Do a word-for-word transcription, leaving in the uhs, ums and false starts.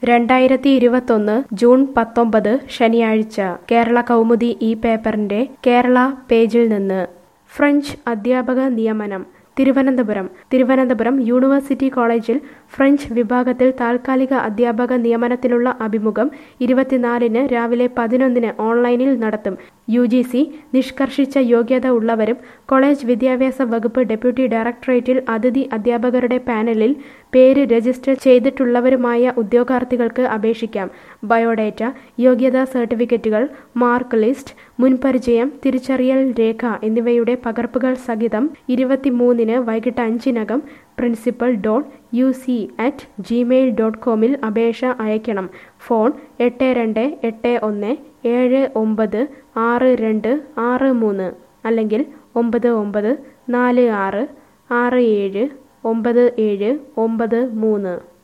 രണ്ടായിരത്തി ഇരുപത്തൊന്ന് ജൂൺ പത്തൊമ്പത് ശനിയാഴ്ച കേരള കൗമുദി ഈ പേപ്പറിന്റെ കേരള പേജിൽ നിന്ന് ഫ്രഞ്ച് അധ്യാപക നിയമനം തിരുവനന്തപുരം തിരുവനന്തപുരം യൂണിവേഴ്സിറ്റി കോളേജിൽ ഫ്രഞ്ച് വിഭാഗത്തിൽ താൽക്കാലിക അധ്യാപക നിയമനത്തിനുള്ള അഭിമുഖം ഇരുപത്തിനാലിന് രാവിലെ പതിനൊന്നിന് ഓൺലൈനിൽ നടത്തും. യു ജി സി നിഷ്കർഷിച്ച യോഗ്യത ഉള്ളവരും കോളേജ് വിദ്യാഭ്യാസ വകുപ്പ് ഡെപ്യൂട്ടി ഡയറക്ടറേറ്റിൽ അതിഥി അധ്യാപകരുടെ പാനലിൽ പേര് രജിസ്റ്റർ ചെയ്തിട്ടുള്ളവരുമായ ഉദ്യോഗാർത്ഥികൾക്ക് അപേക്ഷിക്കാം. ബയോഡേറ്റ, യോഗ്യതാ സർട്ടിഫിക്കറ്റുകൾ, മാർക്ക് ലിസ്റ്റ്, മുൻപരിചയം, തിരിച്ചറിയൽ രേഖ എന്നിവയുടെ പകർപ്പുകൾ സഹിതം ഇരുപത്തിമൂന്നിന് വൈകിട്ട് അഞ്ചിനകം principal dot U C at Gmail dot കോമിൽ അപേക്ഷ അയക്കണം. ഫോൺ എട്ട് രണ്ട് എട്ട് ഒന്ന് ഏഴ് ഒമ്പത് ആറ് രണ്ട് ആറ് മൂന്ന് അല്ലെങ്കിൽ ഒമ്പത് ഒമ്പത് നാല് ആറ് ആറ് ഏഴ് ഒമ്പത് ഏഴ് ഒമ്പത് മൂന്ന്.